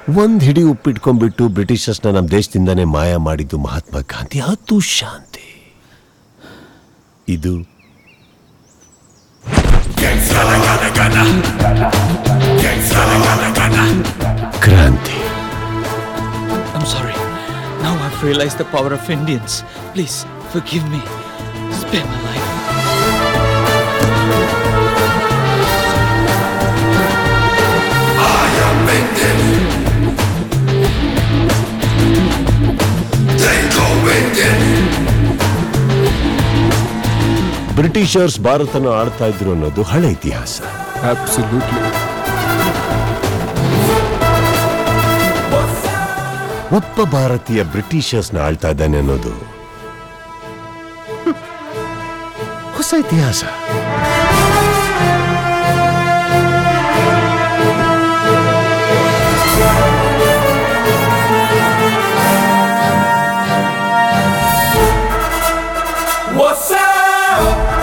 ಒಂದ್ ಹಿಡಿ ಉಪ್ಪಿಟ್ಕೊಂಡ್ಬಿಟ್ಟು ಬ್ರಿಟಿಷರ್ಸ್ನ ನಮ್ಮ ದೇಶದಿಂದಾನೇ ಮಾಯ ಮಾಡಿದ್ದು ಮಹಾತ್ಮ ಗಾಂಧಿ. ಅದು ಶಾಂತಿ. ಇದು ಕ್ರಾಂತಿ. I'm sorry. Now I've realized the power of Indians. Please forgive me. Spare my life. I am Indian. They go Indian. Britishers ಭಾರತನ ಆಳ್ತಾ ಇದ್ರು ಅನ್ನೋದು ಹಳೆ ಇತಿಹಾಸ. Absolutely. ಒಬ್ಬ ಭಾರತೀಯ ಬ್ರಿಟಿಷರ್ಸ್ನ ಆಳ್ತಾ ಇದ್ದಾನೆ ಅನ್ನೋದು ಹೊಸ ಇತಿಹಾಸ. What's up?